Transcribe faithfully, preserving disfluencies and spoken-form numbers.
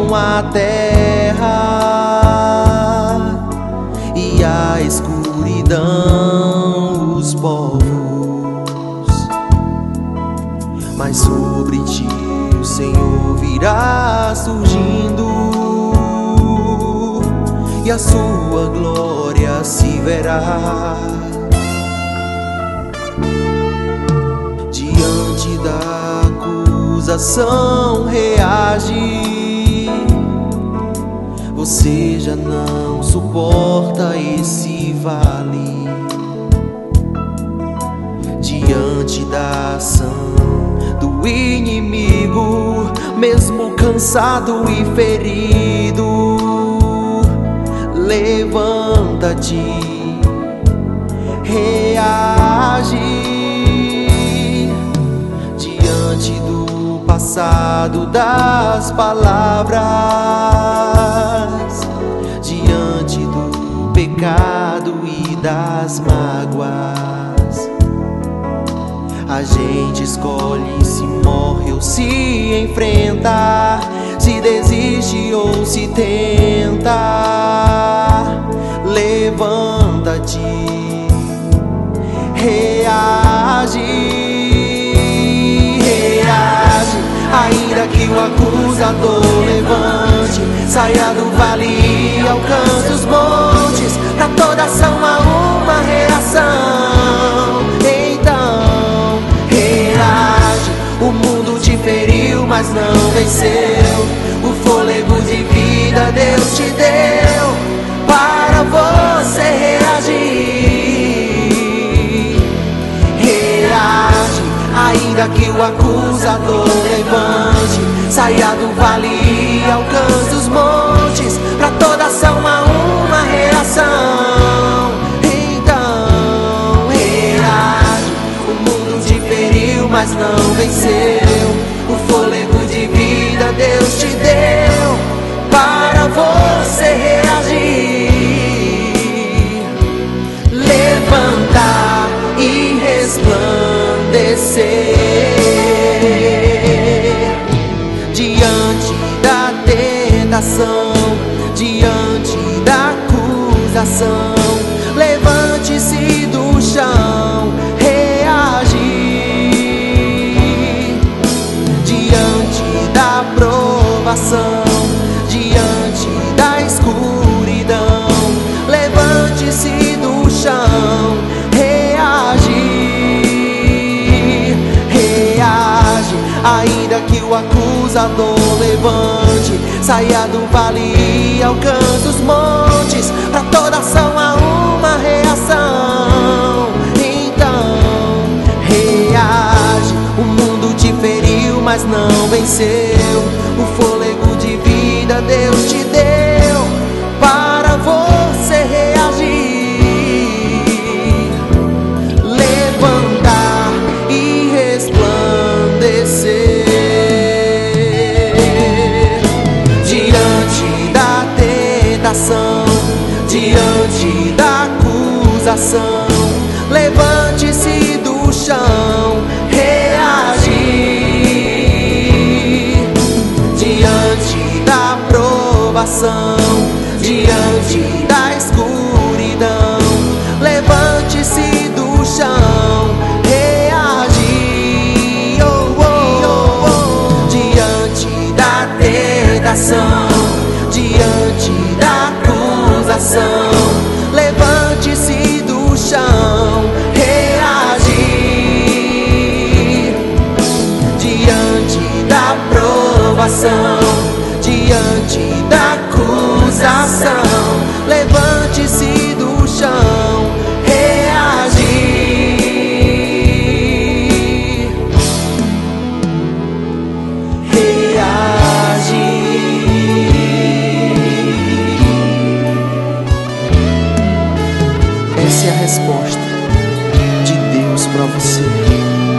tremam a terra e a escuridão os povos, mas sobre ti o Senhor virá surgindo e a sua glória se verá. Diante da acusação reage, você já não suporta esse vale. Diante da ação do inimigo, mesmo cansado e ferido, levanta-te, reage. Diante do passado das palavras, diante do pecado e das mágoas, a gente escolhe se morre ou se enfrenta, se desiste ou se tenta. Levanta-te, reage, reage. Ainda que o acusador levante, saia do vale e alcance os montes. Pra toda ação há uma reação. Então reage. O mundo te feriu, mas não venceu. O fôlego de vida Deus te deu para você reagir. Reage. Ainda que o acusador levante, saia do vale e alcance os montes. Pra toda ação há uma reação. Então reage. O mundo te feriu, mas não venceu. O fôlego de vida Deus te deu para você reagir, levantar e resplandecer. Diante da tentação, diante da acusação, levante-se do chão, reagir. Diante da provação, diante da escuridão, levante-se do chão, reagir, reage. Ainda que o acusador levante, saia do vale e alcance os montes. Pra toda ação há uma reação. Então reage. O mundo te feriu, mas não venceu. O fôlego de vida Deus te deu para você reagir, levantar e resplandecer. Diante da tentação, diante da acusação, levante-se do chão, reagir. Diante da provação, diante da escuridão, levante-se do chão, reagir. Oh, oh, oh, oh. Diante da tentação, diante da acusação, levante-se do chão, reagir. Diante da provação, diante da acusação, levante-se do chão, reagir, reagir. Essa é a resposta de Deus para você.